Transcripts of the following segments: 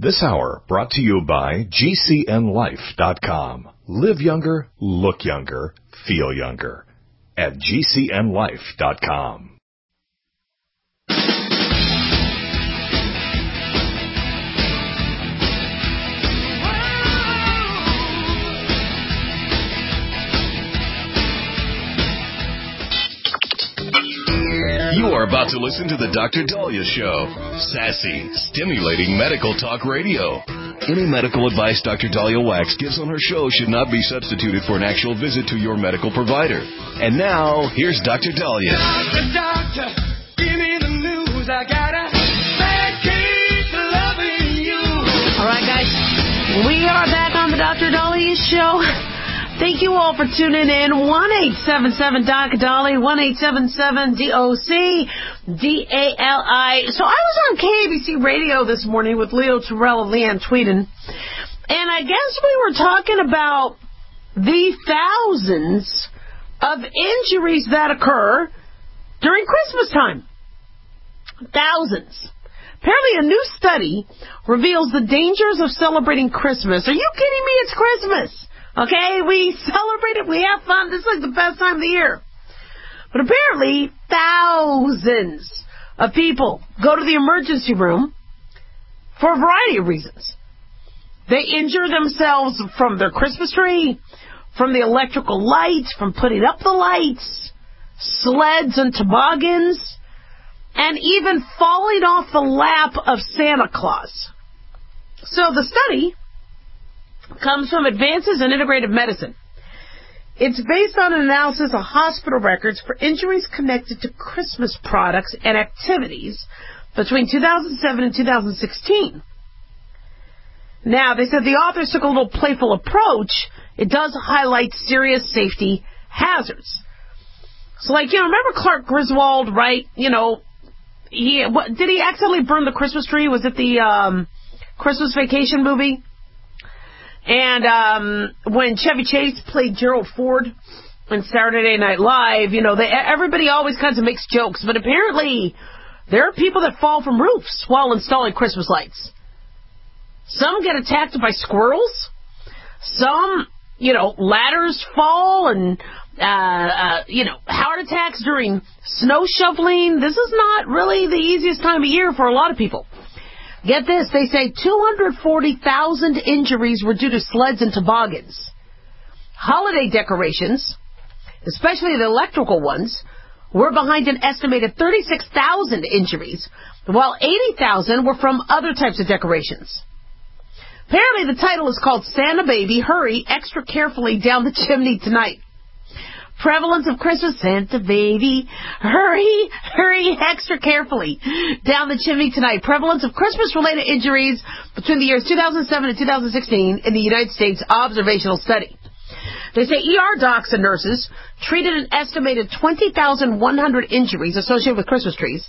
This hour brought to you by GCNLife.com. Live younger, look younger, feel younger. At GCNLife.com. You are about to listen to the Dr. Daliah Show. Sassy, stimulating medical talk radio. Any medical advice Dr. Daliah Wax gives on her show should not be substituted for an actual visit to your medical provider. And now, here's Dr. Daliah. Doctor, give me the news. I got a bad case of loving you. All right, guys. We are back on the Dr. Daliah Show. Thank you all for tuning in. 1-877-DOC-DALI, 1-877-DOC-DALI. So I was on KABC Radio this morning with Leo Terrell and Leanne Tweeden, and I guess we were talking about the thousands of injuries that occur during Christmas time. Thousands. Apparently a new study reveals the dangers of celebrating Christmas. Are you kidding me? It's Christmas. Okay, we celebrate it, we have fun, this is like the best time of the year. But apparently, thousands of people go to the emergency room for a variety of reasons. They injure themselves from their Christmas tree, from the electrical lights, from putting up the lights, sleds and toboggans, and even falling off the lap of Santa Claus. So the study comes from Advances in Integrative Medicine. It's based on an analysis of hospital records for injuries connected to Christmas products and activities between 2007 and 2016. Now, they said the authors took a little playful approach. It does highlight serious safety hazards. So, remember Clark Griswold, right? Did he accidentally burn the Christmas tree? Was it the Christmas Vacation movie? And when Chevy Chase played Gerald Ford on Saturday Night Live, everybody always kinds of makes jokes, but apparently there are people that fall from roofs while installing Christmas lights. Some get attacked by squirrels. Some, ladders fall and, heart attacks during snow shoveling. This is not really the easiest time of year for a lot of people. Get this, they say 240,000 injuries were due to sleds and toboggans. Holiday decorations, especially the electrical ones, were behind an estimated 36,000 injuries, while 80,000 were from other types of decorations. Apparently the title is called Santa Baby, Hurry Extra Carefully Down the Chimney Tonight. Prevalence of Christmas, Santa Baby, hurry extra carefully down the chimney tonight. Prevalence of Christmas-related injuries between the years 2007 and 2016 in the United States Observational Study. They say ER docs and nurses treated an estimated 20,100 injuries associated with Christmas trees,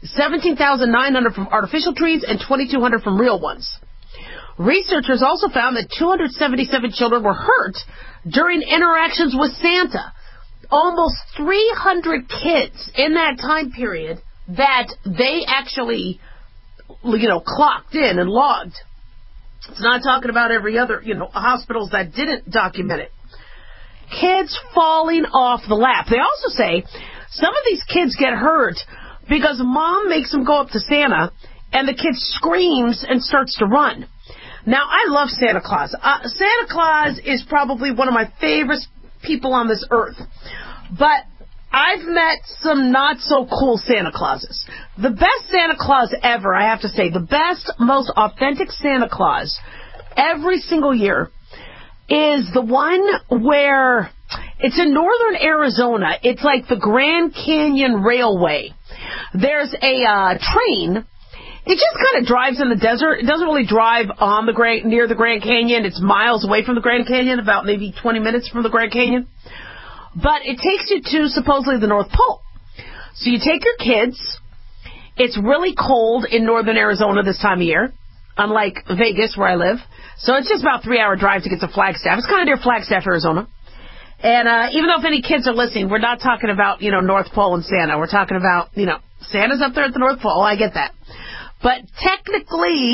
17,900 from artificial trees, and 2,200 from real ones. Researchers also found that 277 children were hurt during interactions with Santa. Almost 300 kids in that time period that they actually, clocked in and logged. It's not talking about every other, hospitals that didn't document it. Kids falling off the lap. They also say some of these kids get hurt because mom makes them go up to Santa and the kid screams and starts to run. Now, I love Santa Claus. Santa Claus is probably one of my favorite people on this earth. But I've met some not-so-cool Santa Clauses. The best Santa Claus ever, I have to say, the best, most authentic Santa Claus every single year is the one where it's in northern Arizona. It's like the Grand Canyon Railway. There's a train. It just kind of drives in the desert. It doesn't really drive on near the Grand Canyon. It's miles away from the Grand Canyon, about maybe 20 minutes from the Grand Canyon. But it takes you to supposedly the North Pole. So you take your kids. It's really cold in northern Arizona this time of year, unlike Vegas where I live. So it's just about a 3-hour drive to get to Flagstaff. It's kind of near Flagstaff, Arizona. And even though if any kids are listening, we're not talking about, North Pole and Santa. We're talking about, Santa's up there at the North Pole. I get that. But technically,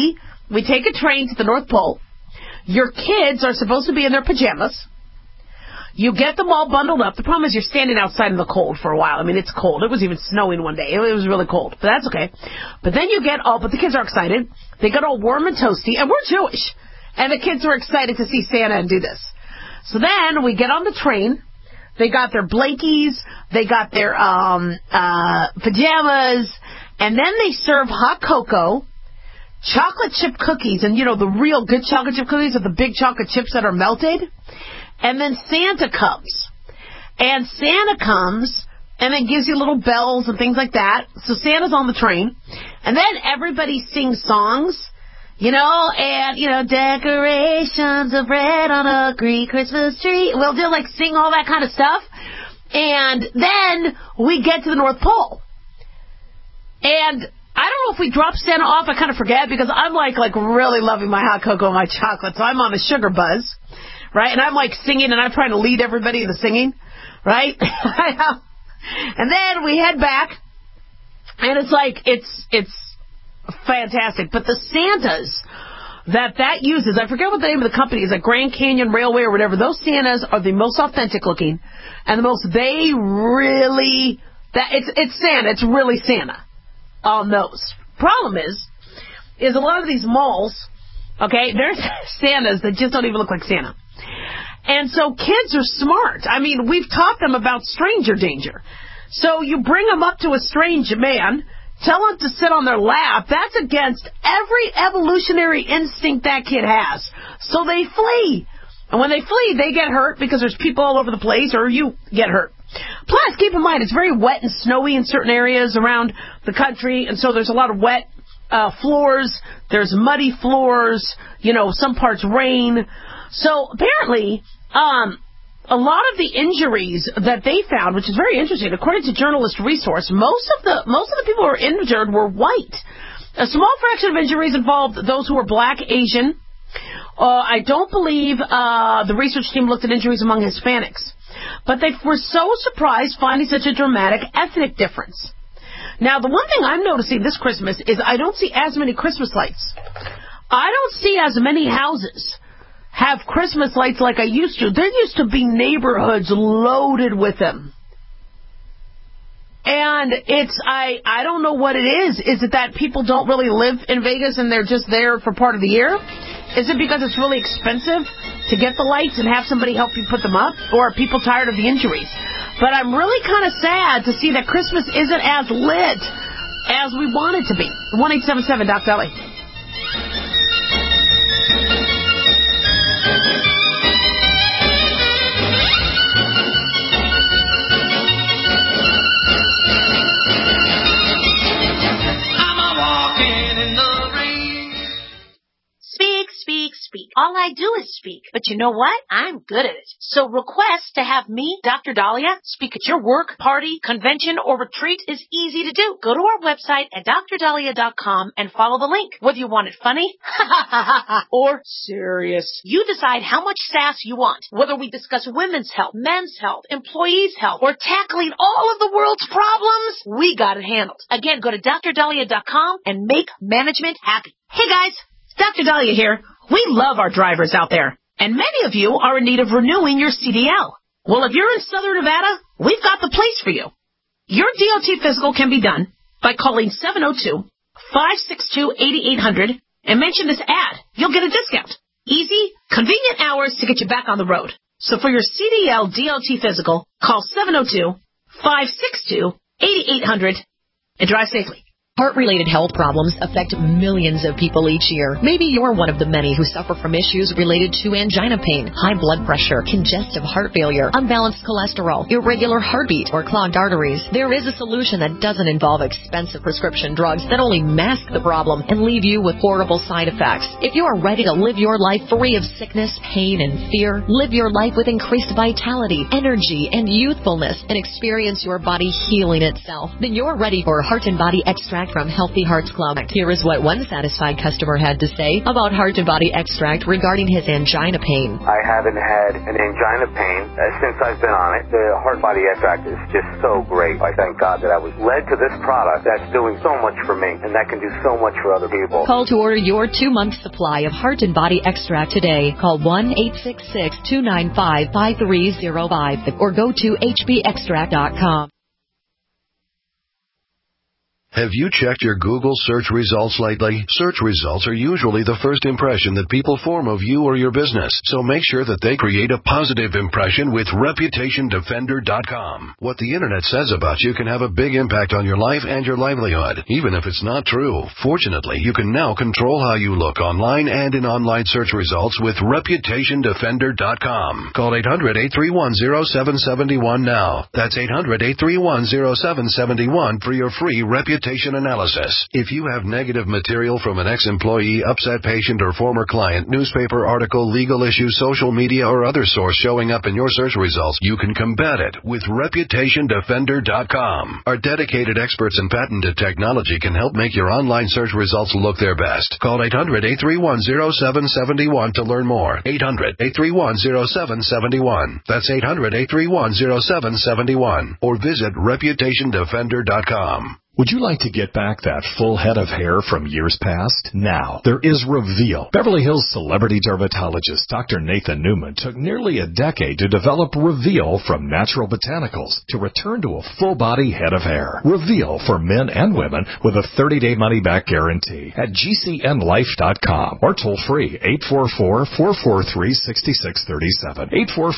we take a train to the North Pole. Your kids are supposed to be in their pajamas. You get them all bundled up. The problem is you're standing outside in the cold for a while. I mean, it's cold. It was even snowing one day. It was really cold, but that's okay. But then but the kids are excited. They get all warm and toasty, and we're Jewish. And the kids are excited to see Santa and do this. So then we get on the train. They got their blankies. They got their pajamas. And then they serve hot cocoa, chocolate chip cookies, and, the real good chocolate chip cookies are the big chocolate chips that are melted. And then Santa comes. And Santa comes and then gives you little bells and things like that. So Santa's on the train. And then everybody sings songs, decorations of red on a green Christmas tree. We'll sing all that kind of stuff. And then we get to the North Pole. And I don't know if we drop Santa off. I kind of forget because I'm really loving my hot cocoa and my chocolate. So I'm on the sugar buzz. Right? And I'm singing and I'm trying to lead everybody in the singing. Right? And then we head back and it's fantastic. But the Santas that uses, I forget what the name of the company is, Grand Canyon Railway or whatever, those Santas are the most authentic looking and it's Santa. It's really Santa on those. Problem is a lot of these malls, okay, there's Santas that just don't even look like Santa. And so kids are smart. I mean, we've taught them about stranger danger. So you bring them up to a strange man, tell them to sit on their lap. That's against every evolutionary instinct that kid has. So they flee. And when they flee, they get hurt because there's people all over the place, or you get hurt. Plus, keep in mind, it's very wet and snowy in certain areas around the country, and so there's a lot of wet floors. There's muddy floors, some parts rain. So apparently, a lot of the injuries that they found, which is very interesting, according to Journalist Resource, most of the people who were injured were white. A small fraction of injuries involved those who were black, Asian. I don't believe the research team looked at injuries among Hispanics. But they were so surprised finding such a dramatic ethnic difference. Now, the one thing I'm noticing this Christmas is I don't see as many Christmas lights. I don't see as many houses have Christmas lights like I used to. There used to be neighborhoods loaded with them. And I don't know what it is. Is it that people don't really live in Vegas and they're just there for part of the year? Is it because it's really expensive to get the lights and have somebody help you put them up? Or are people tired of the injuries? But I'm really kind of sad to see that Christmas isn't as lit as we want it to be. 1-877-DOC-DOLLY. Speak. All I do is speak. But you know what? I'm good at it. So request to have me, Dr. Dahlia, speak at your work, party, convention, or retreat is easy to do. Go to our website at drdahlia.com and follow the link. Whether you want it funny or serious. You decide how much sass you want. Whether we discuss women's health, men's health, employees' health, or tackling all of the world's problems, we got it handled. Again, go to drdahlia.com and make management happy. Hey guys, Dr. Dahlia here. We love our drivers out there, and many of you are in need of renewing your CDL. Well, if you're in Southern Nevada, we've got the place for you. Your DOT physical can be done by calling 702-562-8800 and mention this ad. You'll get a discount. Easy, convenient hours to get you back on the road. So for your CDL DOT physical, call 702-562-8800 and drive safely. Heart-related health problems affect millions of people each year. Maybe you're one of the many who suffer from issues related to angina pain, high blood pressure, congestive heart failure, unbalanced cholesterol, irregular heartbeat, or clogged arteries. There is a solution that doesn't involve expensive prescription drugs that only mask the problem and leave you with horrible side effects. If you are ready to live your life free of sickness, pain, and fear, live your life with increased vitality, energy, and youthfulness, and experience your body healing itself, then you're ready for Heart and Body Extract Extract from Healthy Hearts Club. Here is what one satisfied customer had to say about Heart and Body Extract regarding his angina pain. I haven't had an angina pain since I've been on it. The Heart Body Extract is just so great. I thank God that I was led to this product that's doing so much for me and that can do so much for other people. Call to order your 2-month supply of Heart and Body Extract today. Call 1-866-295-5305 or go to hbextract.com. Have you checked your Google search results lately? Search results are usually the first impression that people form of you or your business, so make sure that they create a positive impression with ReputationDefender.com. What the Internet says about you can have a big impact on your life and your livelihood, even if it's not true. Fortunately, you can now control how you look online and in online search results with ReputationDefender.com. Call 800-831-0771 now. That's 800-831-0771 for your free reputation analysis. If you have negative material from an ex-employee, upset patient, or former client, newspaper article, legal issue, social media, or other source showing up in your search results, you can combat it with ReputationDefender.com. Our dedicated experts in patented technology can help make your online search results look their best. Call 800-831-0771 to learn more. 800-831-0771. That's 800-831-0771. Or visit ReputationDefender.com. Would you like to get back that full head of hair from years past? Now, there is Reveal. Beverly Hills celebrity dermatologist Dr. Nathan Newman took nearly a decade to develop Reveal from natural botanicals to return to a full-body head of hair. Reveal for men and women with a 30-day money-back guarantee at GCNlife.com or toll-free 844-443-6637.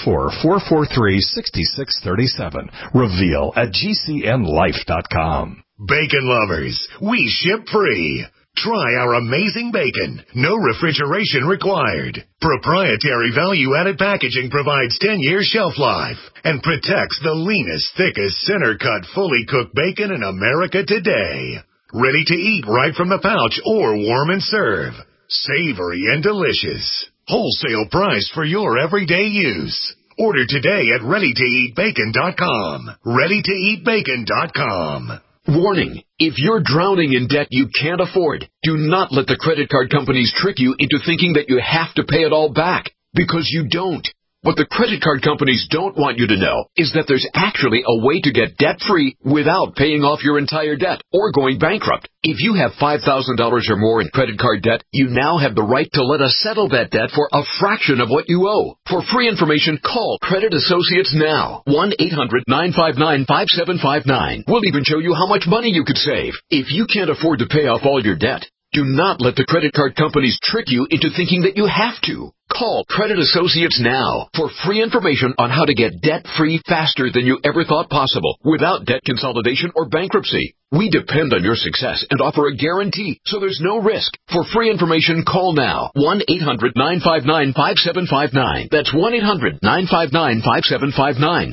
844-443-6637. Reveal at GCNlife.com. Bacon lovers, we ship free. Try our amazing bacon. No refrigeration required. Proprietary value-added packaging provides 10-year shelf life and protects the leanest, thickest, center-cut, fully cooked bacon in America today. Ready to eat right from the pouch or warm and serve. Savory and delicious. Wholesale price for your everyday use. Order today at ReadyToEatBacon.com. ReadyToEatBacon.com. Warning, if you're drowning in debt you can't afford, do not let the credit card companies trick you into thinking that you have to pay it all back, because you don't. What the credit card companies don't want you to know is that there's actually a way to get debt-free without paying off your entire debt or going bankrupt. If you have $5,000 or more in credit card debt, you now have the right to let us settle that debt for a fraction of what you owe. For free information, call Credit Associates now. 1-800-959-5759. We'll even show you how much money you could save. If you can't afford to pay off all your debt, do not let the credit card companies trick you into thinking that you have to. Call Credit Associates now for free information on how to get debt-free faster than you ever thought possible without debt consolidation or bankruptcy. We depend on your success and offer a guarantee, so there's no risk. For free information, call now. 1-800-959-5759. That's 1-800-959-5759.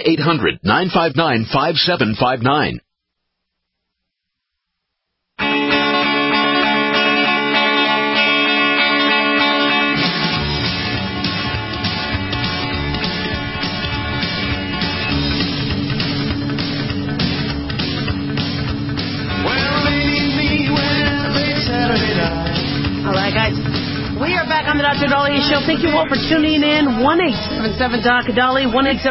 1-800-959-5759. All right, guys. We are back on the Dr. Dahlia Show. Thank you all for tuning in. 1-877-Dr.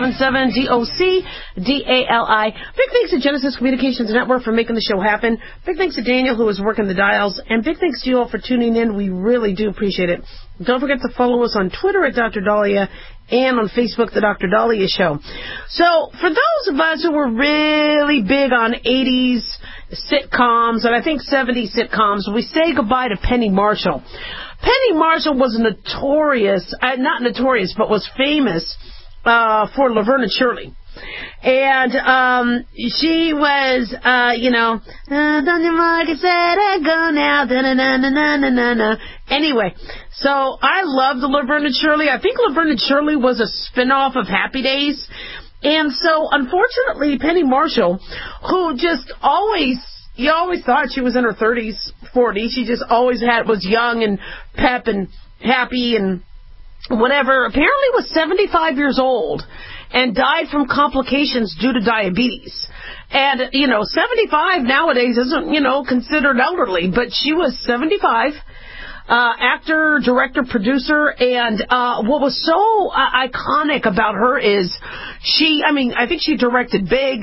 1-877-DOC-DALI. Big thanks to Genesis Communications Network for making the show happen. Big thanks to Daniel, who is working the dials. And big thanks to you all for tuning in. We really do appreciate it. Don't forget to follow us on Twitter at Dr. Dahlia and on Facebook, The Dr. Dahlia Show. So, for those of us who were really big on 80s sitcoms, and I think 70s sitcoms, we say goodbye to Penny Marshall. Penny Marshall was notorious, not notorious, but was famous for Laverne and Shirley. And she was, don't you mark it, set it, go now, da-na-na-na-na-na-na. Anyway, so I loved Laverne and Shirley. I think Laverne and Shirley was a spinoff of Happy Days. And so, unfortunately, Penny Marshall, who just you always thought she was in her 30s, 40s. She just always was young and pep and happy and whatever. Apparently was 75 years old and died from complications due to diabetes. And, 75 nowadays isn't, considered elderly, but she was 75. Actor, director, producer, and what was so iconic about her is I think she directed Big.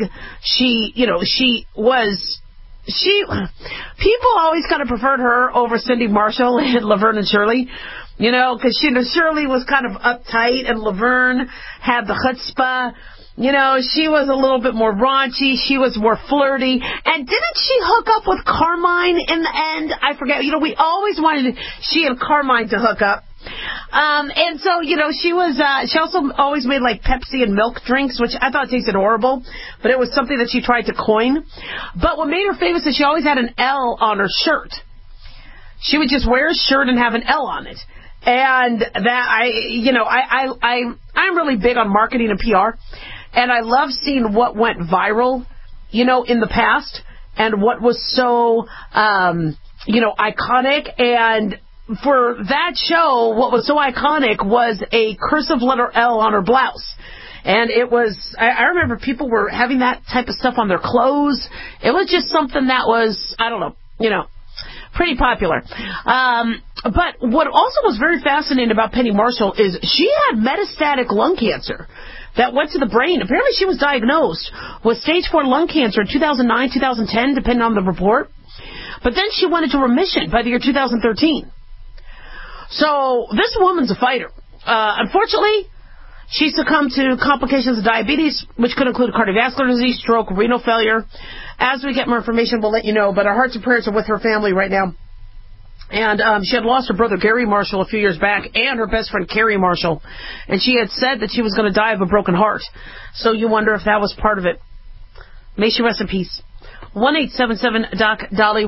People always kind of preferred her over Cindy Marshall and Laverne and Shirley, because Shirley was kind of uptight and Laverne had the chutzpah. She was a little bit more raunchy. She was more flirty. And didn't she hook up with Carmine in the end? I forget. We always wanted she and Carmine to hook up. And so, she also always made like Pepsi and milk drinks, which I thought tasted horrible, but it was something that she tried to coin. But what made her famous is she always had an L on her shirt. She would just wear a shirt and have an L on it. And that I'm really big on marketing and PR. And I love seeing what went viral, in the past and what was so, iconic. And for that show, what was so iconic was a cursive letter L on her blouse. And it was, I remember people were having that type of stuff on their clothes. It was just something that was, I don't know, pretty popular. But what also was very fascinating about Penny Marshall is she had metastatic lung cancer that went to the brain. Apparently she was diagnosed with stage 4 lung cancer in 2009, 2010, depending on the report. But then she went into remission by the year 2013. So this woman's a fighter. Unfortunately, she succumbed to complications of diabetes, which could include cardiovascular disease, stroke, renal failure. As we get more information, we'll let you know. But our hearts and prayers are with her family right now. And she had lost her brother, Gary Marshall, a few years back, and her best friend, Carrie Marshall. And she had said that she was going to die of a broken heart. So you wonder if that was part of it. May she rest in peace. 1-877-DOC-DOLLY,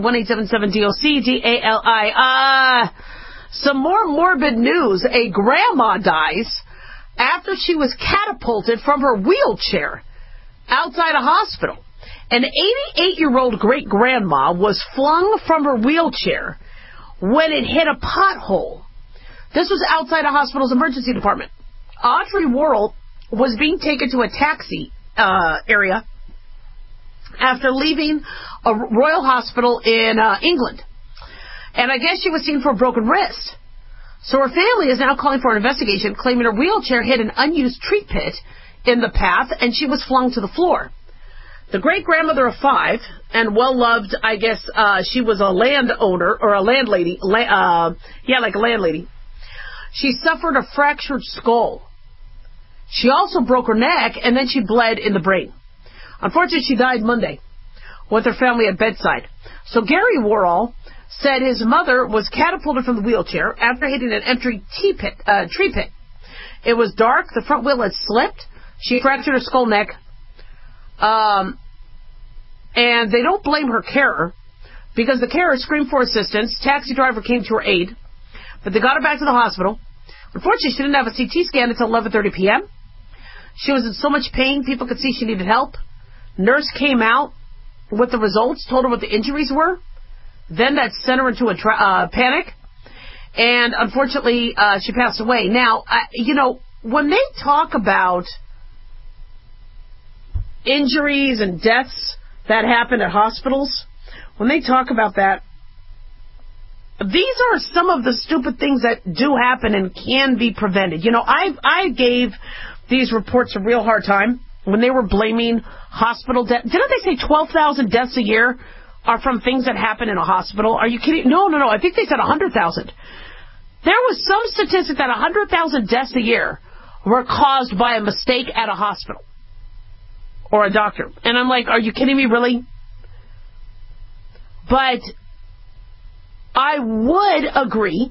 1-877-DOC-DALI. Some more morbid news. A grandma dies after she was catapulted from her wheelchair outside a hospital. An 88-year-old great-grandma was flung from her wheelchair when it hit a pothole. This was outside a hospital's emergency department. Audrey Worrell was being taken to a taxi area after leaving a Royal Hospital in England. And I guess she was seen for a broken wrist. So her family is now calling for an investigation, claiming her wheelchair hit an unused tree pit in the path, and she was flung to the floor. The great-grandmother of 5, and well-loved, I guess she was a landowner, or a landlady, like a landlady. She suffered a fractured skull. She also broke her neck, and then she bled in the brain. Unfortunately, she died Monday with her family at bedside. So Gary Worrell said his mother was catapulted from the wheelchair after hitting an empty tree pit. It was dark. The front wheel had slipped. She fractured her skull neck. And they don't blame her carer because the carer screamed for assistance. Taxi driver came to her aid, but they got her back to the hospital. Unfortunately, she didn't have a CT scan until 11:30 p.m. She was in so much pain, people could see she needed help. Nurse came out with the results, told her what the injuries were. Then that sent her into a panic, and unfortunately, she passed away. Now, when they talk about injuries and deaths that happen at hospitals, when they talk about that, these are some of the stupid things that do happen and can be prevented. I gave these reports a real hard time when they were blaming hospital deaths. Didn't they say 12,000 deaths a year are from things that happen in a hospital? Are you kidding? No. I think they said 100,000. There was some statistic that 100,000 deaths a year were caused by a mistake at a hospital or a doctor. And I'm like, are you kidding me, really? But I would agree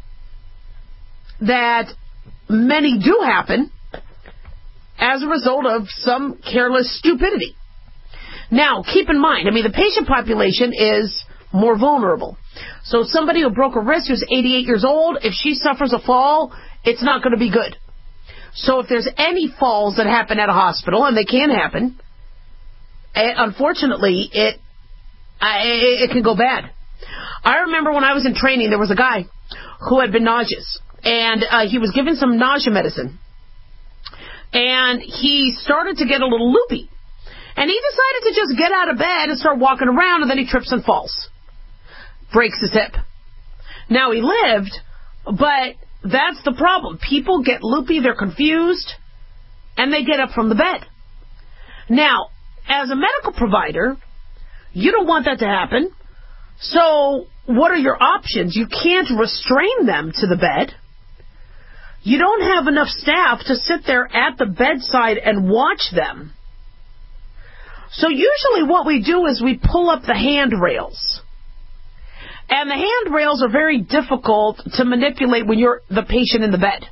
that many do happen as a result of some careless stupidity. Now, keep in mind, the patient population is more vulnerable. So somebody who broke a wrist who's 88 years old, if she suffers a fall, it's not going to be good. So if there's any falls that happen at a hospital, and they can happen, unfortunately, it can go bad. I remember when I was in training, there was a guy who had been nauseous, and he was given some nausea medicine, and he started to get a little loopy. And he decided to just get out of bed and start walking around, and then he trips and falls. Breaks his hip. Now, he lived, but that's the problem. People get loopy, they're confused, and they get up from the bed. Now, as a medical provider, you don't want that to happen. So, what are your options? You can't restrain them to the bed. You don't have enough staff to sit there at the bedside and watch them. So usually what we do is we pull up the handrails. And the handrails are very difficult to manipulate when you're the patient in the bed.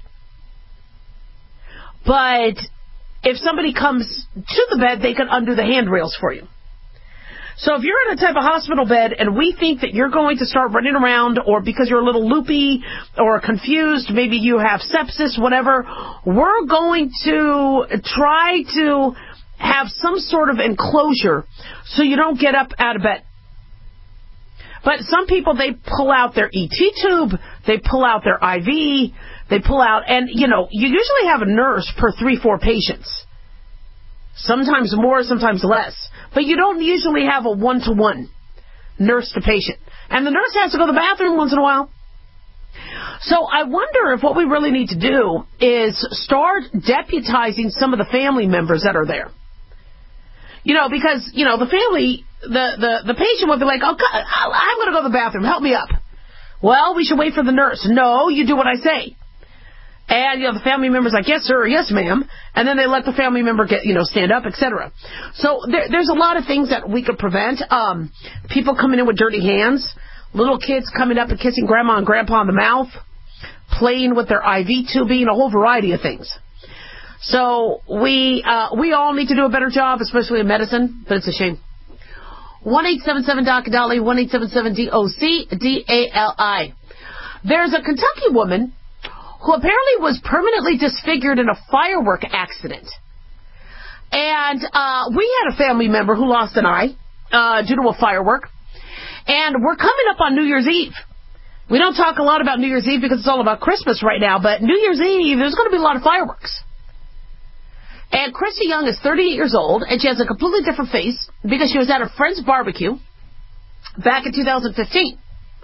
But if somebody comes to the bed, they can undo the handrails for you. So if you're in a type of hospital bed and we think that you're going to start running around, or because you're a little loopy or confused, maybe you have sepsis, whatever, we're going to try to have some sort of enclosure so you don't get up out of bed. But some people, they pull out their ET tube, they pull out their IV, they pull out, and, you usually have a nurse per 3-4 patients. Sometimes more, sometimes less. But you don't usually have a one-to-one nurse to patient. And the nurse has to go to the bathroom once in a while. So I wonder if what we really need to do is start deputizing some of the family members that are there. Because, the family, the patient would be like, oh, God, I'm going to go to the bathroom. Help me up. Well, we should wait for the nurse. No, you do what I say. And, the family member's like, yes, sir, or yes, ma'am. And then they let the family member get, stand up, etc. So there's a lot of things that we could prevent. People coming in with dirty hands. Little kids coming up and kissing grandma and grandpa on the mouth. Playing with their IV tubing, a whole variety of things. So we all need to do a better job, especially in medicine, but it's a shame. 1-877-DOC-DOLLY, 1-877-DOC-DALI. There's a Kentucky woman who apparently was permanently disfigured in a firework accident. And we had a family member who lost an eye due to a firework. And we're coming up on New Year's Eve. We don't talk a lot about New Year's Eve because it's all about Christmas right now, but New Year's Eve, there's going to be a lot of fireworks. And Christy Young is 38 years old, and she has a completely different face because she was at a friend's barbecue back in 2015.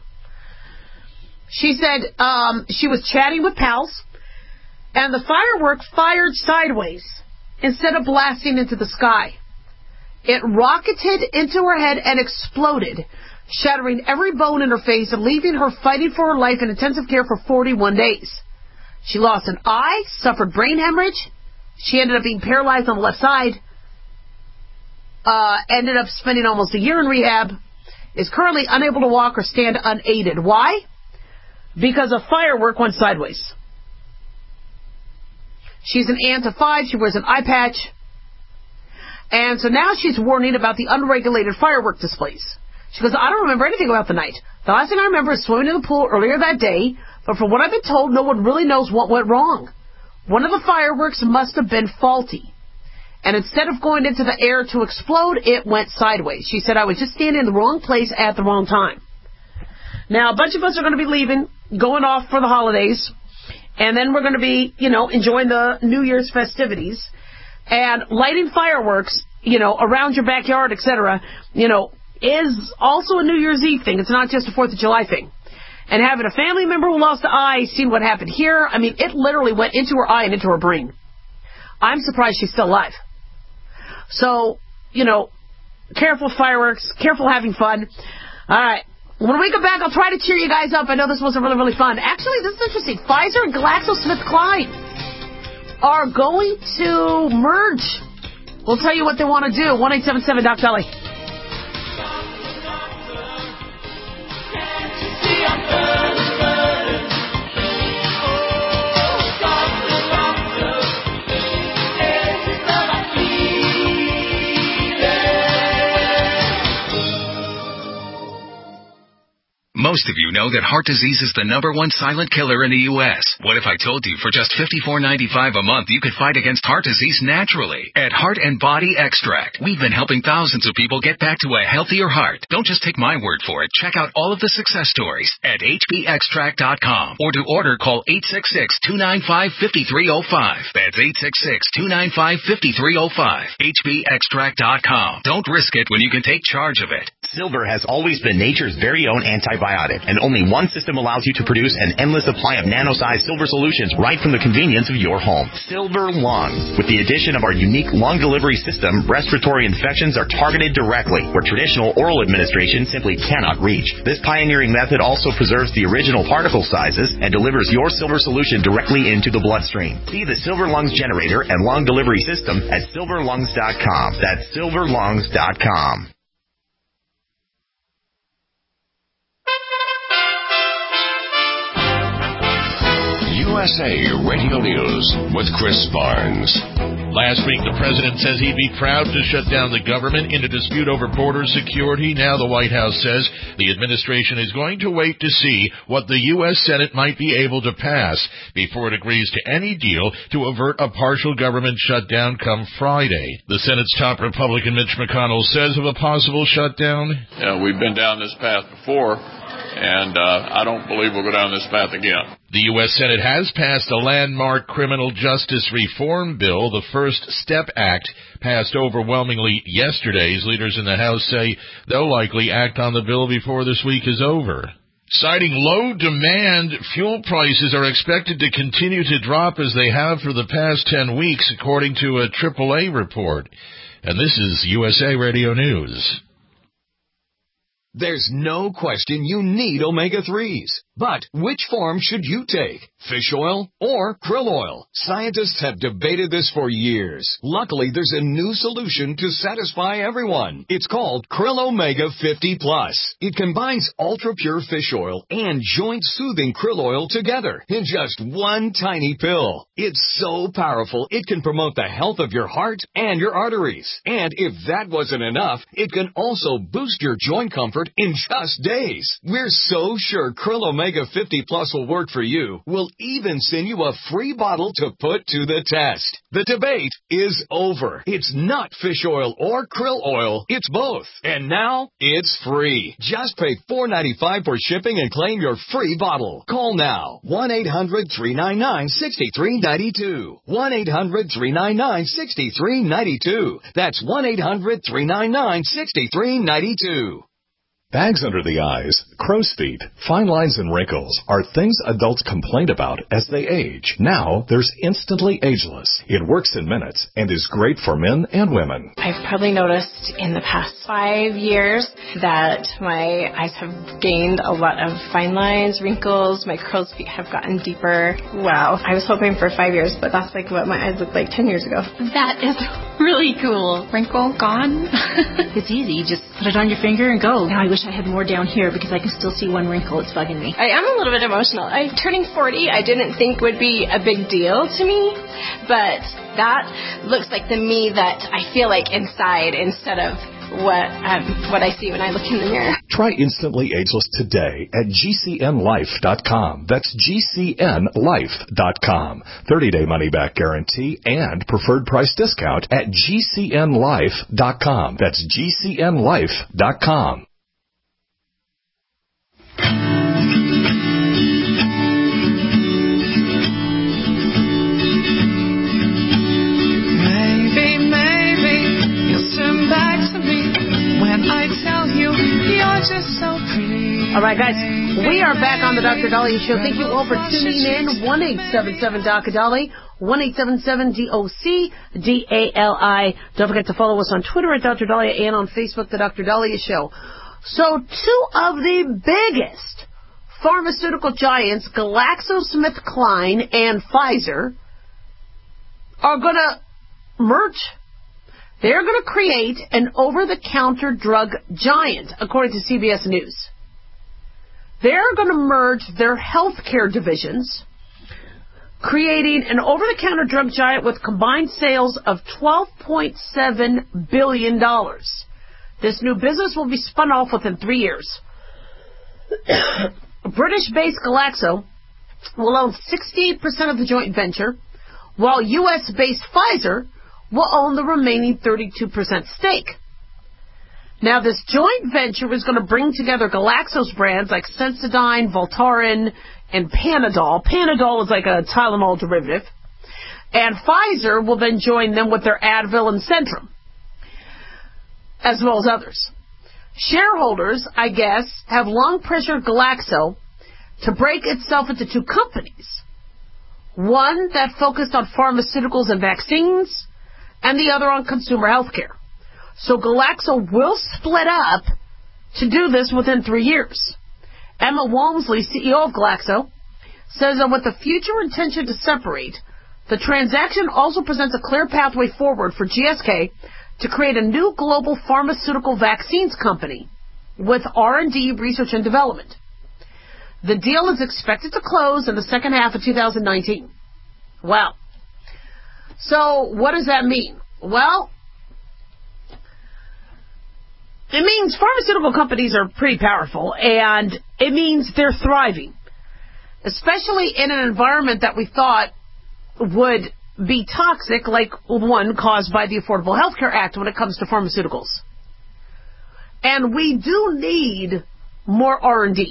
She said she was chatting with pals, and the firework fired sideways instead of blasting into the sky. It rocketed into her head and exploded, shattering every bone in her face and leaving her fighting for her life in intensive care for 41 days. She lost an eye, suffered brain hemorrhage. She ended up being paralyzed on the left side, ended up spending almost a year in rehab, is currently unable to walk or stand unaided. Why? Because a firework went sideways. She's an aunt of 5. She wears an eye patch. And so now she's warning about the unregulated firework displays. She goes, I don't remember anything about the night. The last thing I remember is swimming in the pool earlier that day, but from what I've been told, no one really knows what went wrong. One of the fireworks must have been faulty. And instead of going into the air to explode, it went sideways. She said, I was just standing in the wrong place at the wrong time. Now, a bunch of us are going to be leaving, going off for the holidays, and then we're going to be, enjoying the New Year's festivities. And lighting fireworks, around your backyard, etc., is also a New Year's Eve thing. It's not just a 4th of July thing. And having a family member who lost an eye, seen what happened here, it literally went into her eye and into her brain. I'm surprised she's still alive. So, careful fireworks, careful having fun. All right. When we come back, I'll try to cheer you guys up. I know this wasn't really, really fun. Actually, this is interesting. Pfizer and GlaxoSmithKline are going to merge. We'll tell you what they want to do. 1-877-DOC-DOLLY. Most of you know that heart disease is the #1 silent killer in the U.S. What if I told you for just $54.95 a month you could fight against heart disease naturally? At Heart and Body Extract, we've been helping thousands of people get back to a healthier heart. Don't just take my word for it. Check out all of the success stories at hbextract.com, or to order, call 866-295-5305. That's 866-295-5305. hbextract.com. Don't risk it when you can take charge of it. Silver has always been nature's very own antibiotic, and only one system allows you to produce an endless supply of nano-sized silver solutions right from the convenience of your home. Silver Lungs. With the addition of our unique lung delivery system, respiratory infections are targeted directly, where traditional oral administration simply cannot reach. This pioneering method also preserves the original particle sizes and delivers your silver solution directly into the bloodstream. See the Silver Lungs generator and lung delivery system at silverlungs.com. That's silverlungs.com. USA Radio News with Chris Barnes. Last week, the president says he'd be proud to shut down the government in a dispute over border security. Now the White House says the administration is going to wait to see what the U.S. Senate might be able to pass before it agrees to any deal to avert a partial government shutdown come Friday. The Senate's top Republican Mitch McConnell says of a possible shutdown, we've been down this path before, and I don't believe we'll go down this path again. The U.S. Senate has passed a landmark criminal justice reform bill, the First Step Act, passed overwhelmingly yesterday. Leaders in the House say they'll likely act on the bill before this week is over. Citing low demand, fuel prices are expected to continue to drop as they have for the past 10 weeks, according to a AAA report. And this is USA Radio News. There's no question you need omega-3s. But which form should you take? Fish oil or krill oil? Scientists have debated this for years. Luckily, there's a new solution to satisfy everyone. It's called Krill Omega 50 Plus. It combines ultra-pure fish oil and joint-soothing krill oil together in just one tiny pill. It's so powerful, it can promote the health of your heart and your arteries. And if that wasn't enough, it can also boost your joint comfort in just days. We're so sure Krill Omega 50 Plus will work for you. We'll even send you a free bottle to put to the test. The debate is over. It's not fish oil or krill oil. It's both. And now it's free. Just pay $4.95 for shipping and claim your free bottle. Call now. 1-800-399-6392. 1-800-399-6392. That's 1-800-399-6392. Bags under the eyes, crow's feet, fine lines, and wrinkles are things adults complain about as they age. Now, there's Instantly Ageless. It works in minutes and is great for men and women. I've probably noticed in the past 5 years that my eyes have gained a lot of fine lines, wrinkles, my crow's feet have gotten deeper. Wow. I was hoping for 5 years, but that's like what my eyes looked like 10 years ago. That is really cool. Wrinkle gone. It's easy. You just put it on your finger and go. Now I wish I had more down here because I can still see one wrinkle. It's bugging me. I am a little bit emotional. Turning 40, I didn't think would be a big deal to me, but that looks like the me that I feel like inside instead of what I see when I look in the mirror. Try Instantly Ageless today at GCNLife.com. That's GCNLife.com. 30-day money-back guarantee and preferred price discount at GCNLife.com. That's GCNLife.com. Maybe you'll turn back to me when I tell you you're just so pretty. All right, guys, we are back on the Dr. Dahlia Show. Thank you all for tuning in. 1-877-DOC-A-DOLLY, 1-877-DOC-DALI. Don't forget to follow us on Twitter at Dr. Dahlia and on Facebook, the Dr. Dahlia Show. So, two of the biggest pharmaceutical giants, GlaxoSmithKline and Pfizer, are going to merge. They're going to create an over-the-counter drug giant, according to CBS News. They're going to merge their healthcare divisions, creating an over-the-counter drug giant with combined sales of $12.7 billion. This new business will be spun off within 3 years. British-based Glaxo will own 68% of the joint venture, while U.S.-based Pfizer will own the remaining 32% stake. Now, this joint venture is going to bring together Glaxo's brands like Sensodyne, Voltaren, and Panadol. Panadol is like a Tylenol derivative. And Pfizer will then join them with their Advil and Centrum, as well as others. Shareholders, I guess, have long pressured Glaxo to break itself into two companies. One that focused on pharmaceuticals and vaccines, and the other on consumer health care. So Glaxo will split up to do this within 3 years. Emma Walmsley, CEO of Glaxo, says that with the future intention to separate, the transaction also presents a clear pathway forward for GSK to create a new global pharmaceutical vaccines company with R&D, research and development. The deal is expected to close in the second half of 2019. Wow. So what does that mean? Well, it means pharmaceutical companies are pretty powerful, and it means they're thriving, especially in an environment that we thought would be toxic, like one caused by the Affordable Health Care Act when it comes to pharmaceuticals. And we do need more R&D.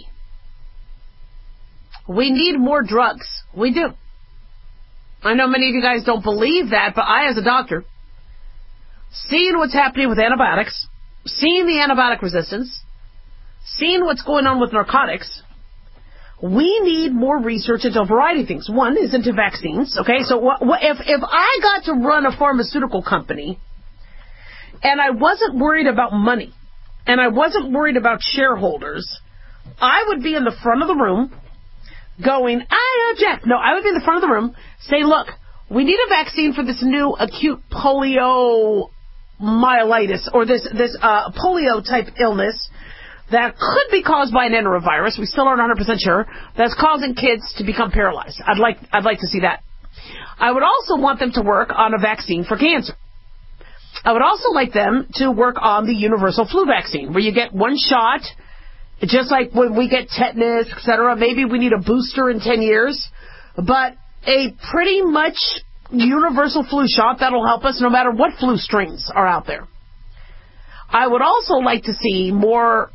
We need more drugs. We do. I know many of you guys don't believe that, but I, as a doctor, seeing what's happening with antibiotics, seeing the antibiotic resistance, seeing what's going on with narcotics, we need more research into a variety of things. One is into vaccines, okay? So if I got to run a pharmaceutical company and I wasn't worried about money and I wasn't worried about shareholders, I would be in the front of the room going, I object. No, I would be in the front of the room, say, look, we need a vaccine for this new acute poliomyelitis or this polio-type illness that could be caused by an enterovirus. We still aren't 100% sure. That's causing kids to become paralyzed. I'd like to see that. I would also want them to work on a vaccine for cancer. I would also like them to work on the universal flu vaccine, where you get one shot, just like when we get tetanus, etc. Maybe we need a booster in 10 years, but a pretty much universal flu shot that'll help us no matter what flu strains are out there. I would also like to see more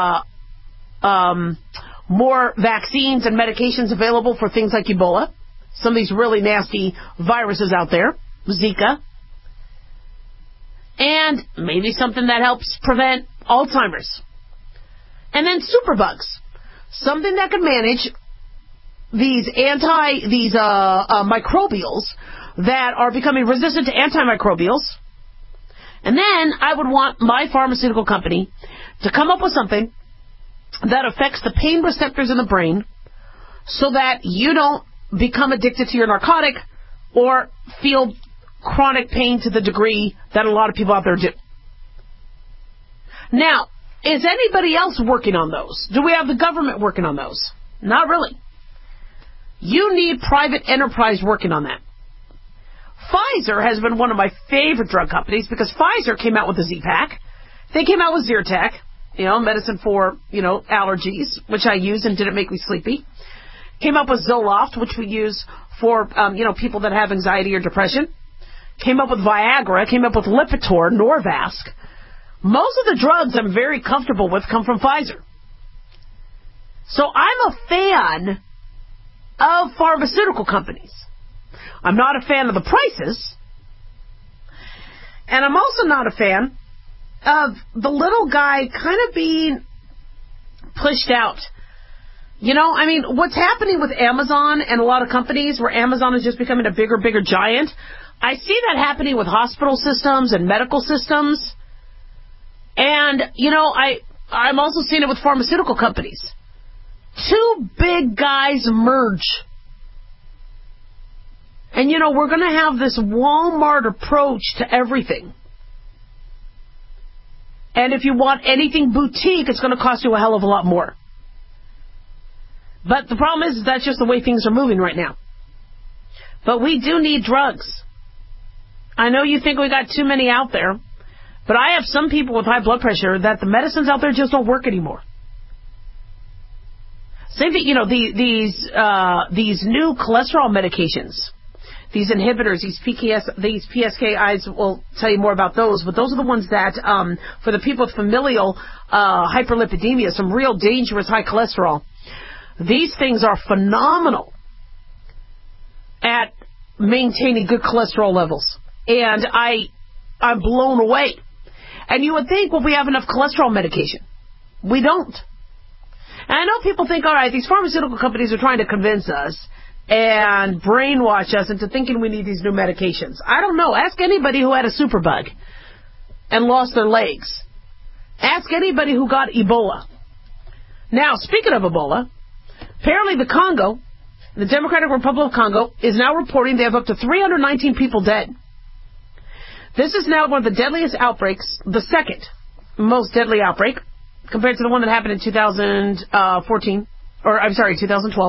vaccines and medications available for things like Ebola, some of these really nasty viruses out there, Zika, and maybe something that helps prevent Alzheimer's. And then superbugs, something that can manage these microbials that are becoming resistant to antimicrobials. And then I would want my pharmaceutical company to come up with something that affects the pain receptors in the brain so that you don't become addicted to your narcotic or feel chronic pain to the degree that a lot of people out there do. Now, is anybody else working on those? Do we have the government working on those? Not really. You need private enterprise working on that. Pfizer has been one of my favorite drug companies because Pfizer came out with the Z-Pak. They came out with Zyrtec, medicine for, allergies, which I use and didn't make me sleepy. Came up with Zoloft, which we use for, people that have anxiety or depression. Came up with Viagra. Came up with Lipitor, Norvasc. Most of the drugs I'm very comfortable with come from Pfizer. So I'm a fan of pharmaceutical companies. I'm not a fan of the prices, and I'm also not a fan of the little guy kind of being pushed out. What's happening with Amazon and a lot of companies where Amazon is just becoming a bigger giant, I see that happening with hospital systems and medical systems. And, I'm also seeing it with pharmaceutical companies. Two big guys merge. And, we're going to have this Walmart approach to everything. And if you want anything boutique, it's going to cost you a hell of a lot more. But the problem is that's just the way things are moving right now. But we do need drugs. I know you think we got too many out there, but I have some people with high blood pressure that the medicines out there just don't work anymore. Same thing, these new cholesterol medications, these inhibitors, these PCSK9s, we'll tell you more about those, but those are the ones that, for the people with familial hyperlipidemia, some real dangerous high cholesterol, these things are phenomenal at maintaining good cholesterol levels. And I'm blown away. And you would think, well, we have enough cholesterol medication. We don't. And I know people think, all right, these pharmaceutical companies are trying to convince us and brainwash us into thinking we need these new medications. I don't know. Ask anybody who had a superbug and lost their legs. Ask anybody who got Ebola. Now, speaking of Ebola, apparently the Congo, the Democratic Republic of Congo, is now reporting they have up to 319 people dead. This is now one of the deadliest outbreaks, the second most deadly outbreak, compared to the one that happened in 2012.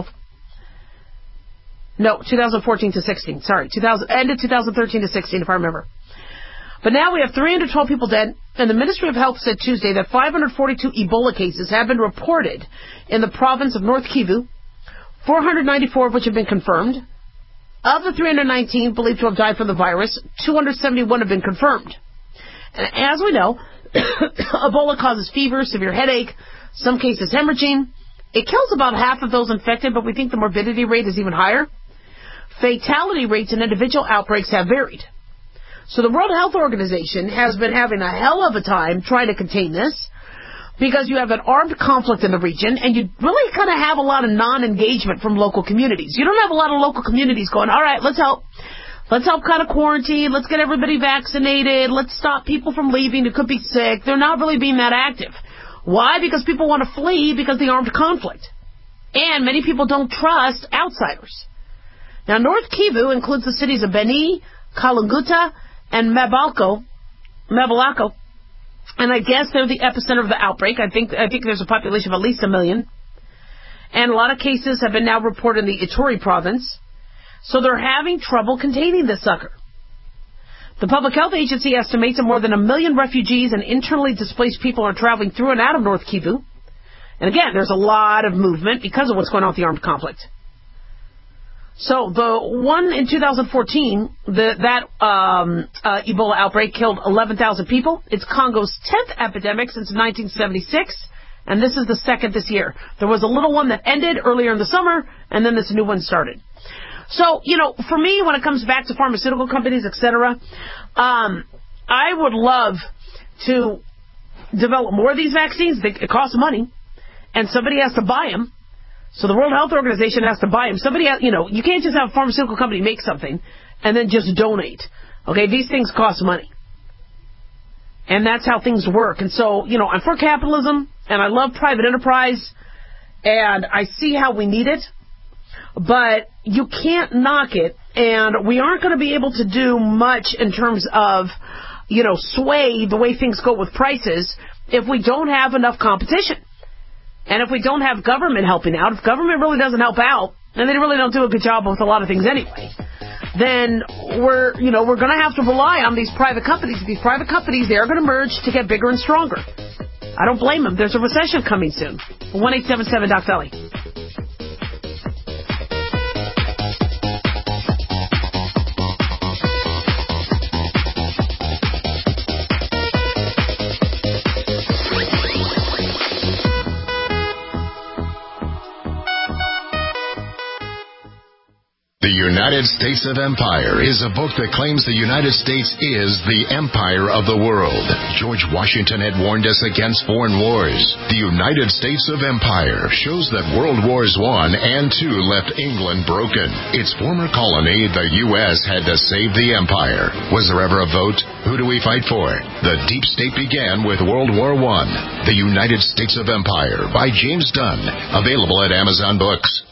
No, 2014 to 16. Sorry, end of 2013 to 16, if I remember. But now we have 312 people dead, and the Ministry of Health said Tuesday that 542 Ebola cases have been reported in the province of North Kivu, 494 of which have been confirmed. Of the 319 believed to have died from the virus, 271 have been confirmed. And as we know, Ebola causes fever, severe headache, some cases hemorrhaging. It kills about half of those infected, but we think the morbidity rate is even higher. Fatality rates in individual outbreaks have varied. So the World Health Organization has been having a hell of a time trying to contain this, because you have an armed conflict in the region, and you really kind of have a lot of non-engagement from local communities. You don't have a lot of local communities going, all right, let's help. Let's help kind of quarantine. Let's get everybody vaccinated. Let's stop people from leaving who could be sick. They're not really being that active. Why? Because people want to flee because of the armed conflict. And many people don't trust outsiders. Now, North Kivu includes the cities of Beni, Kalunguta, and Mabalako. And I guess they're the epicenter of the outbreak. I think there's a population of at least 1 million. And a lot of cases have been now reported in the Ituri province. So they're having trouble containing this sucker. The Public Health Agency estimates that more than 1 million refugees and internally displaced people are traveling through and out of North Kivu. And again, there's a lot of movement because of what's going on with the armed conflict. So the one in 2014, that Ebola outbreak killed 11,000 people. It's Congo's 10th epidemic since 1976, and this is the second this year. There was a little one that ended earlier in the summer, and then this new one started. So, for me, when it comes back to pharmaceutical companies, etc., I would love to develop more of these vaccines. It costs money, and somebody has to buy them. So the World Health Organization has to buy them. You can't just have a pharmaceutical company make something and then just donate. Okay, these things cost money. And that's how things work. And so, I'm for capitalism, and I love private enterprise, and I see how we need it. But you can't knock it, and we aren't going to be able to do much in terms of, sway the way things go with prices if we don't have enough competition. And if we don't have government helping out, if government really doesn't help out, and they really don't do a good job with a lot of things anyway, then we're going to have to rely on these private companies. These private companies, they are going to merge to get bigger and stronger. I don't blame them. There's a recession coming soon. 1-877-DOC-VALLEY. The United States of Empire is a book that claims the United States is the empire of the world. George Washington had warned us against foreign wars. The United States of Empire shows that World Wars I and II left England broken. Its former colony, the U.S., had to save the empire. Was there ever a vote? Who do we fight for? The deep state began with World War I. The United States of Empire by James Dunn. Available at Amazon Books.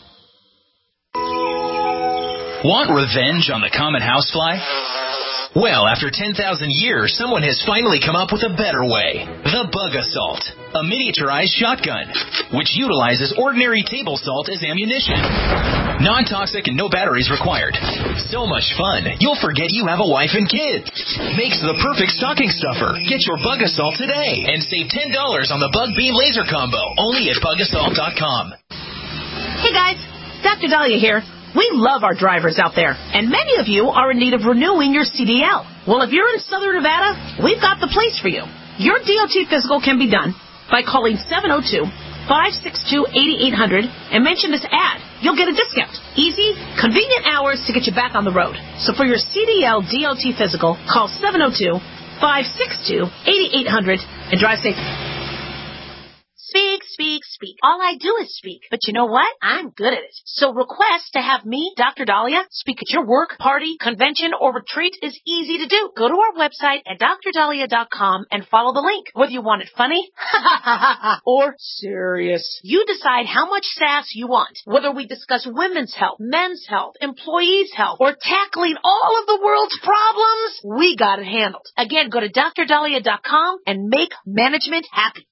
Want revenge on the common housefly? Well, after 10,000 years, someone has finally come up with a better way. The Bug Assault, a miniaturized shotgun, which utilizes ordinary table salt as ammunition. Non-toxic and no batteries required. So much fun, you'll forget you have a wife and kids. Makes the perfect stocking stuffer. Get your Bug Assault today and save $10 on the Bug Beam Laser Combo, only at BugAssault.com. Hey guys, Dr. Dahlia here. We love our drivers out there, and many of you are in need of renewing your CDL. Well, if you're in Southern Nevada, we've got the place for you. Your DOT physical can be done by calling 702-562-8800 and mention this ad. You'll get a discount. Easy, convenient hours to get you back on the road. So for your CDL DOT physical, call 702-562-8800 and drive safe. Speak, speak, speak. All I do is speak. But you know what? I'm good at it. So request to have me, Dr. Dahlia, speak at your work, party, convention, or retreat is easy to do. Go to our website at drdahlia.com and follow the link. Whether you want it funny or serious, you decide how much sass you want. Whether we discuss women's health, men's health, employees' health, or tackling all of the world's problems, we got it handled. Again, go to drdahlia.com and make management happy.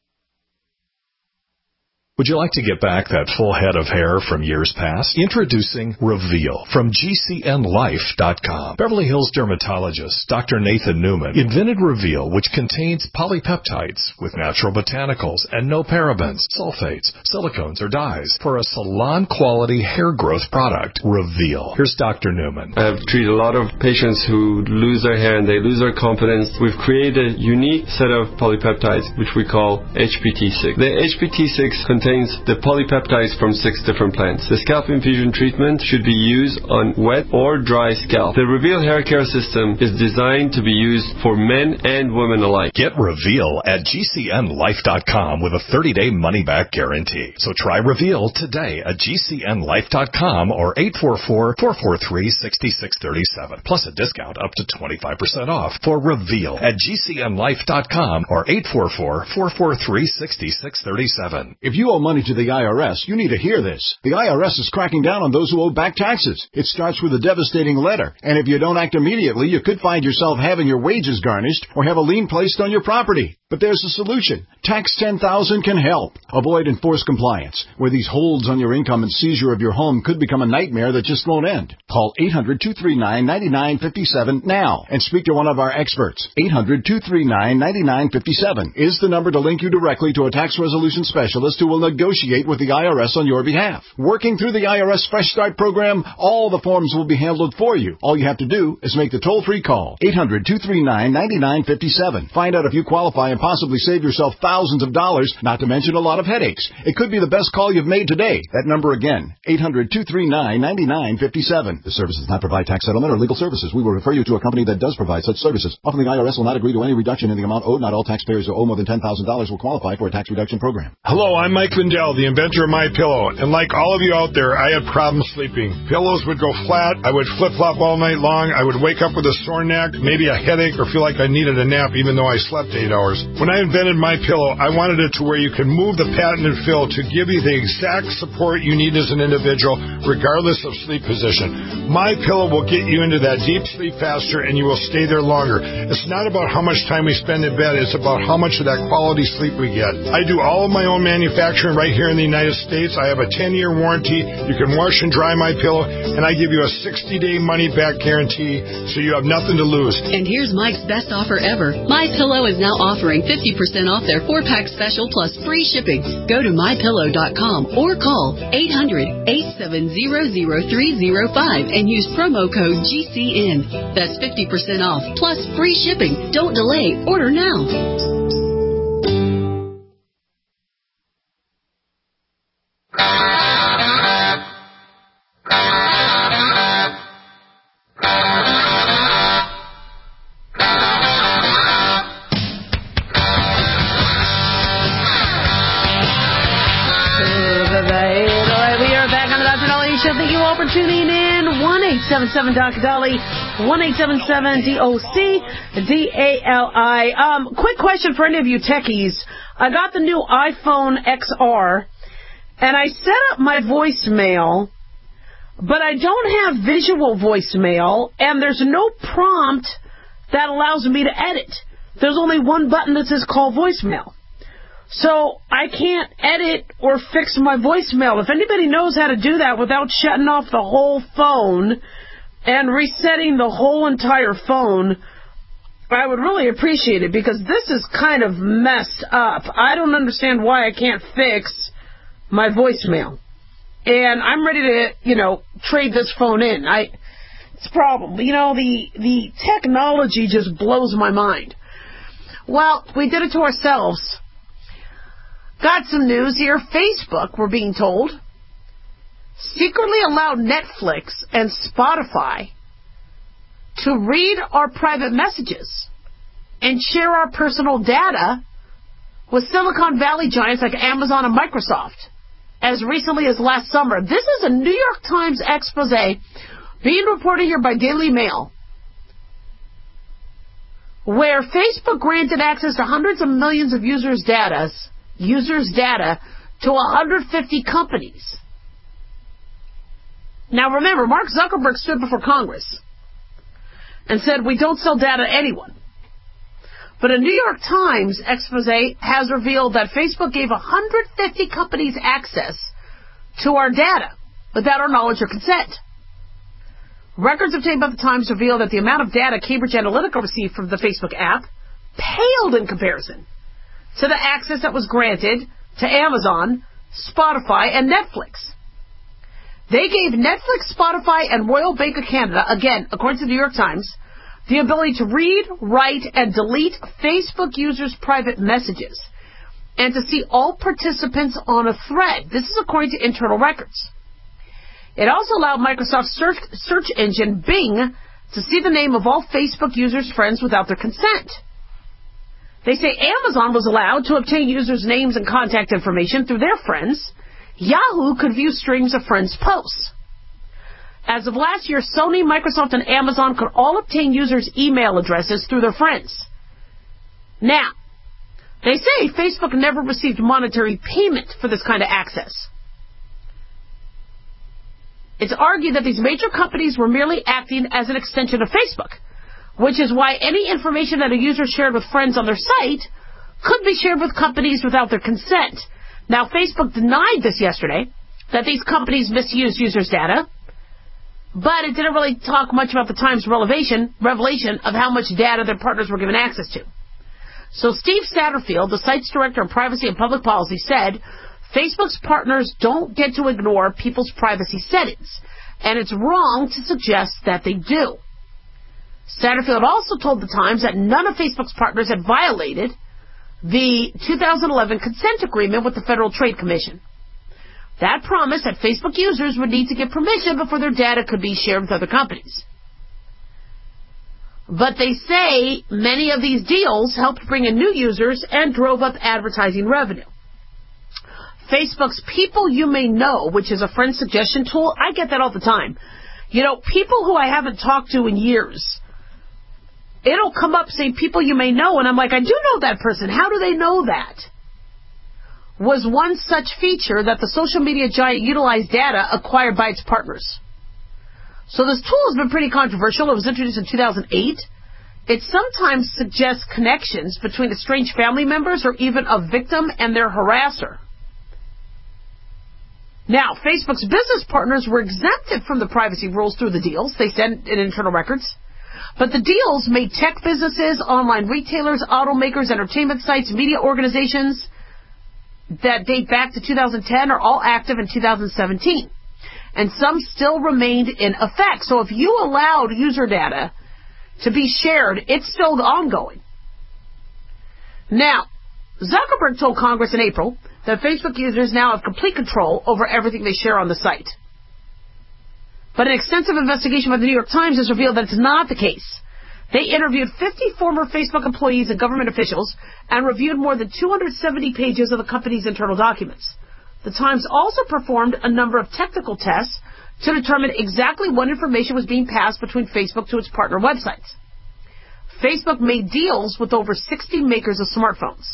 Would you like to get back that full head of hair from years past? Introducing Reveal from GCNLife.com. Beverly Hills dermatologist Dr. Nathan Newman invented Reveal, which contains polypeptides with natural botanicals and no parabens, sulfates, silicones, or dyes for a salon-quality hair growth product. Reveal. Here's Dr. Newman. I've treated a lot of patients who lose their hair and they lose their confidence. We've created a unique set of polypeptides, which we call HPT6. The HPT6 contains the polypeptides from 6 different plants. The scalp infusion treatment should be used on wet or dry scalp. The Reveal hair care system is designed to be used for men and women alike. Get Reveal at GCNLife.com with a 30-day money-back guarantee. So try Reveal today at GCNLife.com or 844-443-6637. Plus a discount up to 25% off for Reveal at GCNLife.com or 844-443-6637. If you owe money to the IRS, you need to hear this. The IRS is cracking down on those who owe back taxes. It starts with a devastating letter, and if you don't act immediately, you could find yourself having your wages garnished or have a lien placed on your property. But there's a solution. Tax 10,000 can help. Avoid enforced compliance, where these holds on your income and seizure of your home could become a nightmare that just won't end. Call 800-239-9957 now and speak to one of our experts. 800-239-9957 is the number to link you directly to a tax resolution specialist who will negotiate with the IRS on your behalf. Working through the IRS Fresh Start program, all the forms will be handled for you. All you have to do is make the toll-free call. 800-239-9957. Find out if you qualify and possibly save yourself thousands of dollars, not to mention a lot of headaches. It could be the best call you've made today. That number again, 800-239-9957. This service does not provide tax settlement or legal services. We will refer you to a company that does provide such services. Often the IRS will not agree to any reduction in the amount owed. Not all taxpayers who owe more than $10,000 will qualify for a tax reduction program. Hello, I'm Mike Lindell, the inventor of MyPillow, and like all of you out there, I had problems sleeping. Pillows would go flat, I would flip-flop all night long, I would wake up with a sore neck, maybe a headache, or feel like I needed a nap even though I slept 8 hours. When I invented MyPillow, I wanted it to where you can move the patented fill to give you the exact support you need as an individual, regardless of sleep position. MyPillow will get you into that deep sleep faster, and you will stay there longer. It's not about how much time we spend in bed, it's about how much of that quality sleep we get. I do all of my own manufacturing right here in the United States. I have a 10-year warranty. You can wash and dry MyPillow, and I give you a 60-day money-back guarantee, so you have nothing to lose. And here's Mike's best offer ever. MyPillow is now offering 50% off their 4-pack special plus free shipping. Go to MyPillow.com or call 800-870-0305 and use promo code GCN. That's 50% off plus free shipping. Don't delay. Order now. Tuning in, 1-877-DOC-DOLLY, 1-877-DOC-DALI. Quick question for any of you techies. I got the new iPhone XR, and I set up my voicemail, but I don't have visual voicemail, and there's no prompt that allows me to edit. There's only one button that says call voicemail. So I can't edit or fix my voicemail. If anybody knows how to do that without shutting off the whole phone and resetting the whole entire phone, I would really appreciate it, because this is kind of messed up. I don't understand why I can't fix my voicemail. And I'm ready to, trade this phone in. It's a problem. The technology just blows my mind. Well, we did it to ourselves. Got some news here. Facebook, we're being told, secretly allowed Netflix and Spotify to read our private messages and share our personal data with Silicon Valley giants like Amazon and Microsoft as recently as last summer. This is a New York Times expose being reported here by Daily Mail, where Facebook granted access to hundreds of millions of users' data to 150 companies. Now remember, Mark Zuckerberg stood before Congress and said, we don't sell data to anyone. But a New York Times expose has revealed that Facebook gave 150 companies access to our data without our knowledge or consent. Records obtained by the Times reveal that the amount of data Cambridge Analytica received from the Facebook app paled in comparison to the access that was granted to Amazon, Spotify, and Netflix. They gave Netflix, Spotify, and Royal Bank of Canada, again, according to the New York Times, the ability to read, write, and delete Facebook users' private messages, and to see all participants on a thread. This is according to internal records. It also allowed Microsoft's search engine, Bing, to see the name of all Facebook users' friends without their consent. They say Amazon was allowed to obtain users' names and contact information through their friends. Yahoo could view streams of friends' posts. As of last year, Sony, Microsoft, and Amazon could all obtain users' email addresses through their friends. Now, they say Facebook never received monetary payment for this kind of access. It's argued that these major companies were merely acting as an extension of Facebook, which is why any information that a user shared with friends on their site could be shared with companies without their consent. Now, Facebook denied this yesterday, that these companies misused users' data, but it didn't really talk much about the Times' revelation of how much data their partners were given access to. So Steve Satterfield, the site's director of privacy and public policy, said, Facebook's partners don't get to ignore people's privacy settings, and it's wrong to suggest that they do. Satterfield also told the Times that none of Facebook's partners had violated the 2011 consent agreement with the Federal Trade Commission. That promised that Facebook users would need to get permission before their data could be shared with other companies. But they say many of these deals helped bring in new users and drove up advertising revenue. Facebook's People You May Know, which is a friend suggestion tool, I get that all the time. People who I haven't talked to in years, it'll come up saying People You May Know, and I'm like, I do know that person. How do they know that? Was one such feature that the social media giant utilized data acquired by its partners. So this tool has been pretty controversial. It was introduced in 2008. It sometimes suggests connections between estranged family members or even a victim and their harasser. Now, Facebook's business partners were exempted from the privacy rules through the deals, they said in internal records. But the deals made tech businesses, online retailers, automakers, entertainment sites, media organizations that date back to 2010 are all active in 2017. And some still remained in effect. So if you allowed user data to be shared, it's still ongoing. Now, Zuckerberg told Congress in April that Facebook users now have complete control over everything they share on the site. But an extensive investigation by the New York Times has revealed that it's not the case. They interviewed 50 former Facebook employees and government officials and reviewed more than 270 pages of the company's internal documents. The Times also performed a number of technical tests to determine exactly what information was being passed between Facebook to its partner websites. Facebook made deals with over 60 makers of smartphones.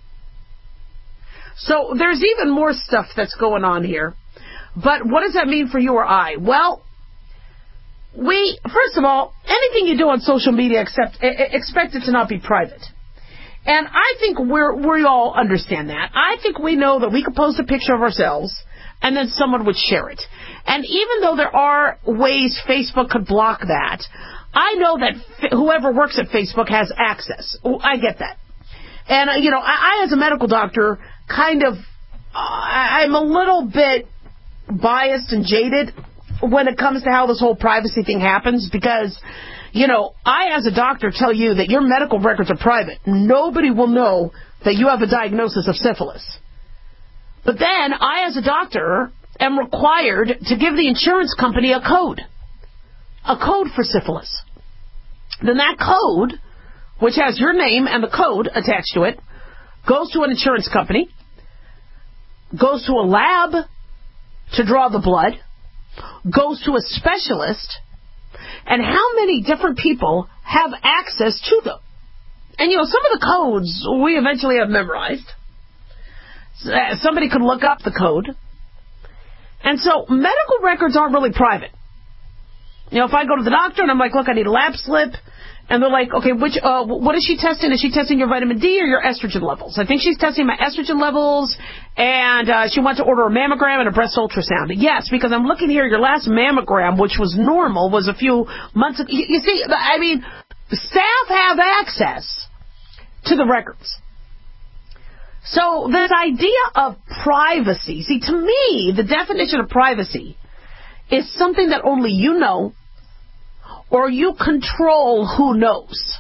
So there's even more stuff that's going on here. But what does that mean for you or I? Well, first of all, anything you do on social media, expect it to not be private. And I think we all understand that. I think we know that we could post a picture of ourselves and then someone would share it. And even though there are ways Facebook could block that, I know that whoever works at Facebook has access. I get that. And, I as a medical doctor, I'm a little bit biased and jaded when it comes to how this whole privacy thing happens because, you know, I as a doctor tell you that your medical records are private. Nobody will know that you have a diagnosis of syphilis. But then I as a doctor am required to give the insurance company a code for syphilis. Then that code, which has your name and the code attached to it, goes to an insurance company, goes to a lab to draw the blood, goes to a specialist, and how many different people have access to them? And, you know, some of the codes we eventually have memorized. Somebody could look up the code. And so medical records aren't really private. You know, if I go to the doctor and I'm like, look, I need a lab slip, and they're like, okay, what is she testing? Is she testing your vitamin D or your estrogen levels? I think she's testing my estrogen levels, and she wants to order a mammogram and a breast ultrasound. Yes, because I'm looking here, your last mammogram, which was normal, was a few months ago. You see, I mean, staff have access to the records. So this idea of privacy, see, to me, the definition of privacy is something that only you know, or you control who knows.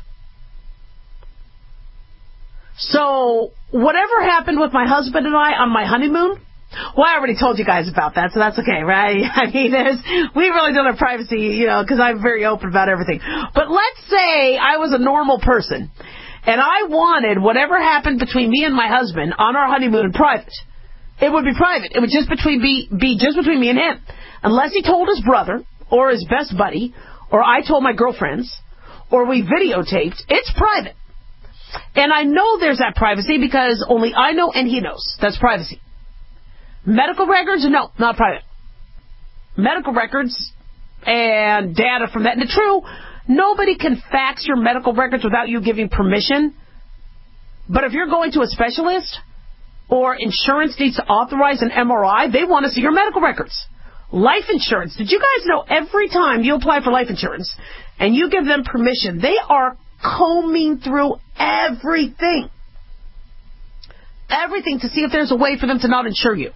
So whatever happened with my husband and I on my honeymoon, well, I already told you guys about that, so that's okay, right? I mean, we really don't have privacy, you know, because I'm very open about everything. But let's say I was a normal person, and I wanted whatever happened between me and my husband on our honeymoon in private. It would be private. It would just be just between me and him. Unless he told his brother, or his best buddy, or I told my girlfriends, or we videotaped, it's private. And I know there's that privacy because only I know and he knows. That's privacy. Medical records, no, not private. Medical records and data from that. And it's true, nobody can fax your medical records without you giving permission. But if you're going to a specialist or insurance needs to authorize an MRI, they want to see your medical records. Life insurance. Did you guys know every time you apply for life insurance and you give them permission, they are combing through everything. Everything to see if there's a way for them to not insure you.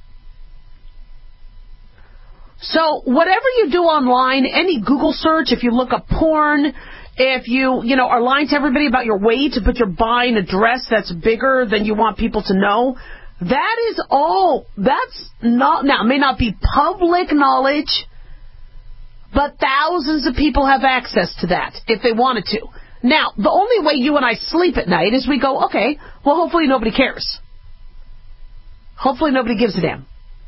So whatever you do online, any Google search, if you look up porn, if you are lying to everybody about your weight, but you're buying a dress that's bigger than you want people to know, that is all, that's not, now it may not be public knowledge, but thousands of people have access to that if they wanted to. Now, the only way you and I sleep at night is we go, okay, well, hopefully nobody cares. Hopefully nobody gives a damn.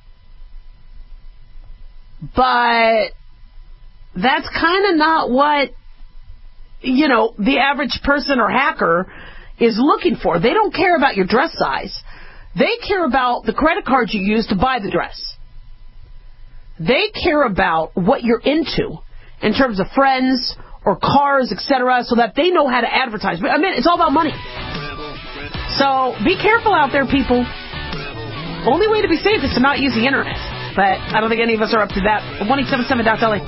But that's kind of not what, the average person or hacker is looking for. They don't care about your dress size. They care about the credit card you use to buy the dress. They care about what you're into in terms of friends or cars, etc., so that they know how to advertise. I mean, it's all about money. So be careful out there, people. Only way to be safe is to not use the internet. But I don't think any of us are up to that. 1-877-LA.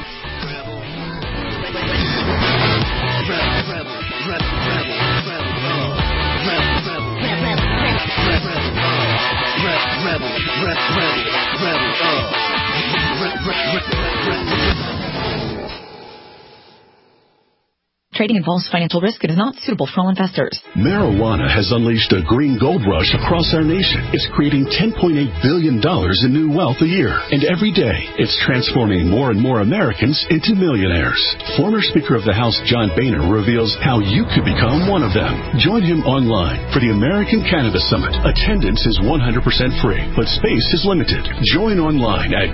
Trading involves financial risk. It is not suitable for all investors. Marijuana has unleashed a green gold rush across our nation. It's creating $10.8 billion in new wealth a year. And every day, it's transforming more and more Americans into millionaires. Former Speaker of the House John Boehner reveals how you could become one of them. Join him online for the American Cannabis Summit. Attendance is 100% free, but space is limited. Join online at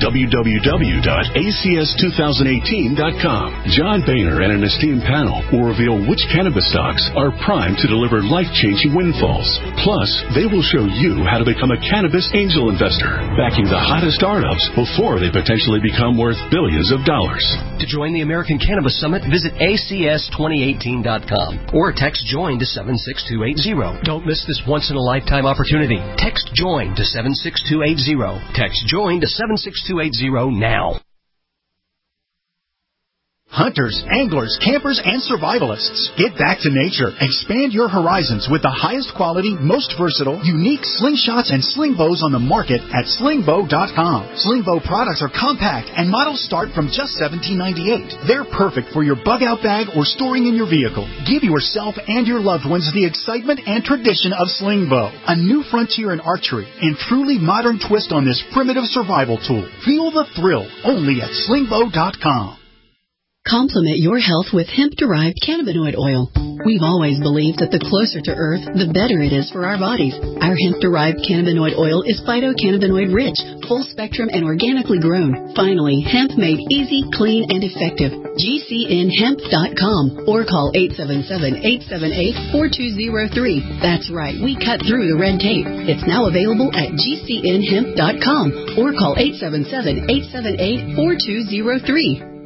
www.acs2018.com. John Boehner and an esteemed panel will reveal which cannabis stocks are primed to deliver life-changing windfalls. Plus, they will show you how to become a cannabis angel investor, backing the hottest startups before they potentially become worth billions of dollars. To join the American Cannabis Summit, visit acs2018.com or text JOIN to 76280. Don't miss this once-in-a-lifetime opportunity. Text JOIN to 76280. Text JOIN to 76280 now. Hunters, anglers, campers, and survivalists. Get back to nature. Expand your horizons with the highest quality, most versatile, unique slingshots and sling bows on the market at slingbow.com. Slingbow products are compact and models start from just $17.98. They're perfect for your bug out bag or storing in your vehicle. Give yourself and your loved ones the excitement and tradition of Slingbow, a new frontier in archery and truly modern twist on this primitive survival tool. Feel the thrill only at slingbow.com. Complement your health with hemp-derived cannabinoid oil. We've always believed that the closer to Earth, the better it is for our bodies. Our hemp-derived cannabinoid oil is phytocannabinoid-rich, full-spectrum, and organically grown. Finally, hemp made easy, clean, and effective. GCNhemp.com or call 877-878-4203. That's right, we cut through the red tape. It's now available at GCNhemp.com or call 877-878-4203.